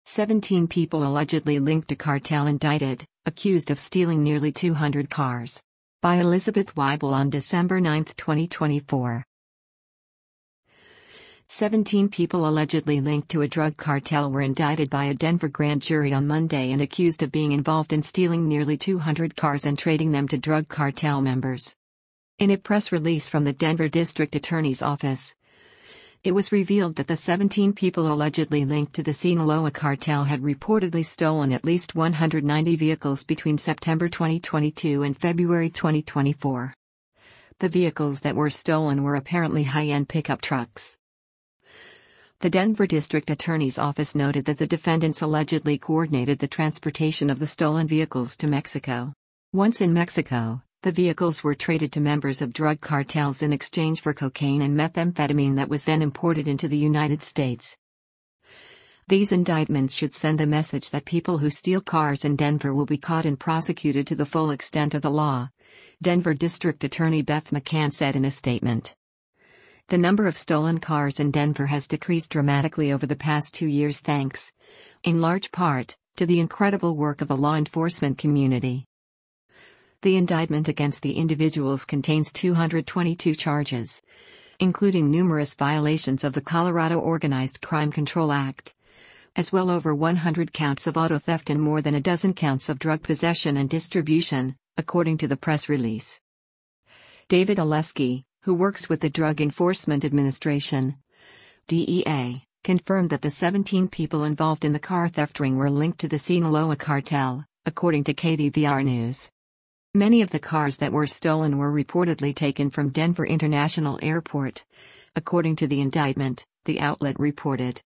17 people allegedly linked to cartel indicted, accused of stealing nearly 200 cars. By Elizabeth Weibel on December 9, 2024. 17 people allegedly linked to a drug cartel were indicted by a Denver grand jury on Monday and accused of being involved in stealing nearly 200 cars and trading them to drug cartel members. In a press release from the Denver District Attorney's Office, it was revealed that the 17 people allegedly linked to the Sinaloa cartel had reportedly stolen at least 190 vehicles between September 2022 and February 2024. The vehicles that were stolen were apparently high-end pickup trucks. The Denver District Attorney's Office noted that the defendants allegedly coordinated the transportation of the stolen vehicles to Mexico. Once in Mexico, the vehicles were traded to members of drug cartels in exchange for cocaine and methamphetamine that was then imported into the United States. These indictments should send the message that people who steal cars in Denver will be caught and prosecuted to the full extent of the law, Denver District Attorney Beth McCann said in a statement. The number of stolen cars in Denver has decreased dramatically over the past 2 years thanks, in large part, to the incredible work of the law enforcement community. The indictment against the individuals contains 222 charges, including numerous violations of the Colorado Organized Crime Control Act, as well over 100 counts of auto theft and more than a dozen counts of drug possession and distribution, according to the press release. David Oleski, who works with the Drug Enforcement Administration, DEA, confirmed that the 17 people involved in the car theft ring were linked to the Sinaloa cartel, according to KDVR News. Many of the cars that were stolen were reportedly taken from Denver International Airport, according to the indictment, the outlet reported.